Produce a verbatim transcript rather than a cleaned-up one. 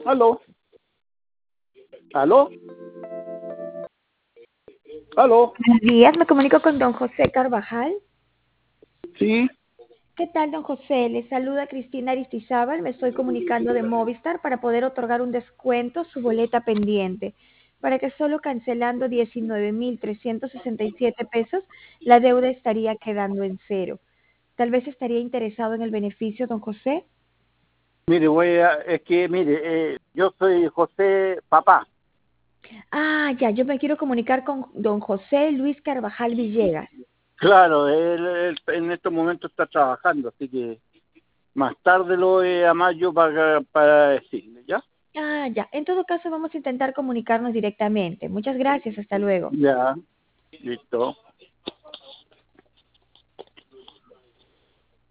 ¿Aló? ¿Aló? ¿Aló? Buenos días, me comunico con don José Carvajal. Sí, ¿Qué tal, don José? Le saluda Cristina Aristizábal. Me estoy comunicando de Movistar para poder otorgar un descuento a su boleta pendiente, para que solo cancelando diecinueve mil trescientos sesenta y siete pesos, la deuda estaría quedando en cero. Tal vez estaría interesado en el beneficio, don José. mire, voy a, es que, mire, eh, yo soy José Papá. Ah, ya, yo me quiero comunicar con don José Luis Carvajal Villegas. Claro, él, él en estos momentos está trabajando, así que más tarde lo voy a llamar yo para, para decirle, ¿ya? Ah, ya. En todo caso, vamos a intentar comunicarnos directamente. Muchas gracias. Hasta luego. Ya, listo.